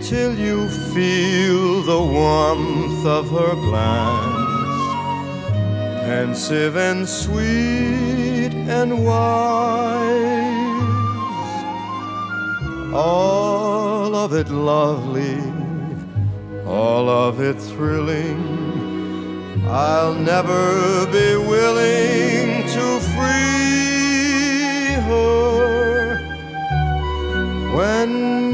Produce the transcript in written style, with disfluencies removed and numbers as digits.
till you feel the warmth of her glance, pensive and sweet and wise, all of it lovely, all of it thrilling. I'll never be willing to free her when